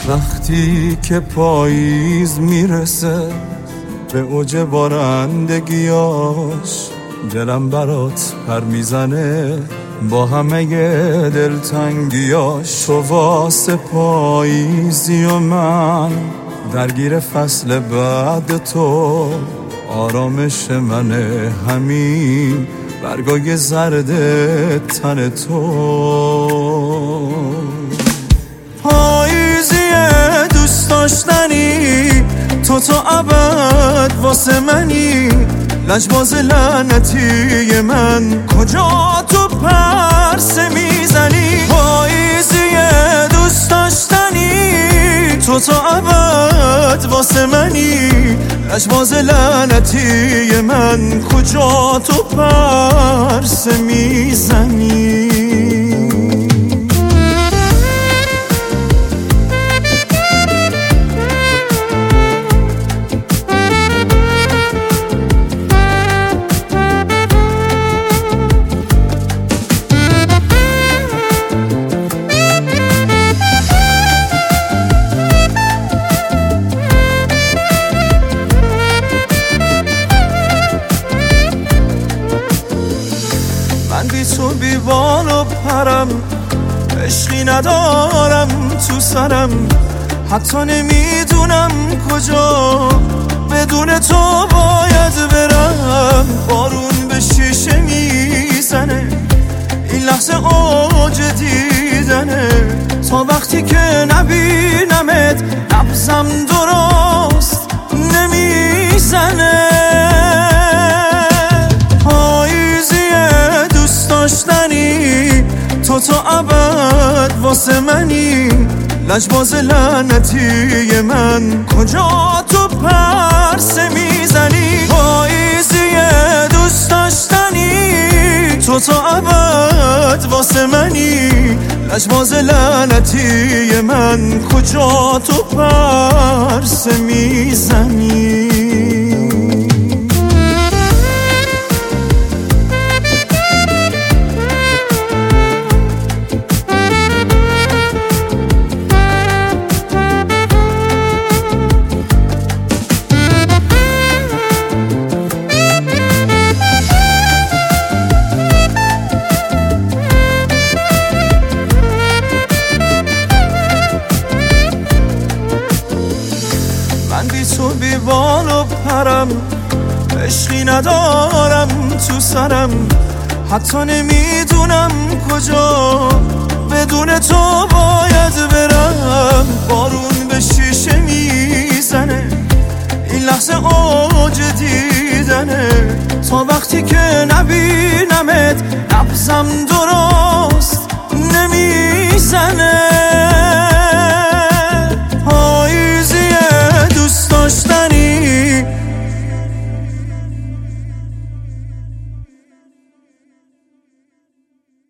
وقتی که پاییز میرسه به اوج بارندگیاش، دلم برات پر میزنه با همه دلتنگیاش. تو واسه پاییزی و من درگیر فصل بعد تو، آرامش منه همین برگای زرد تن تو. پاییزی دوست داشتنی تو ابد واسه منی، لجباز لعنتی من کجا تو پرسه میزنی. پاییزی دوست داشتنی تو ابد واسه منی، لجباز لعنتی من کجا تو پرسه میزنی. من بی تو بی بال و پرم، عشقی ندارم تو سرم، حتی نمیدونم کجا بدون تو باید برم. بارون به شیشه میزنه، این لحظه اوج دیدنه، تا وقتی که نبینمت نبضم درست نمیزنه. تو ابد واسه منی، لجباز لعنتی من کجا تو پرسه میزنی. پاییزی دوست داشتنی تو ابد واسه منی، لجباز لعنتی من کجا تو پرسه میزنی. من بی تو بی بال و پرم، عشقی ندارم تو سرم، حتی نمیدونم کجا بدون تو باید برم. بارون به شیشه میزنه، این لحظه اوج دیدنه، تا وقتی که نبینمت نبضم درست نمیزنه.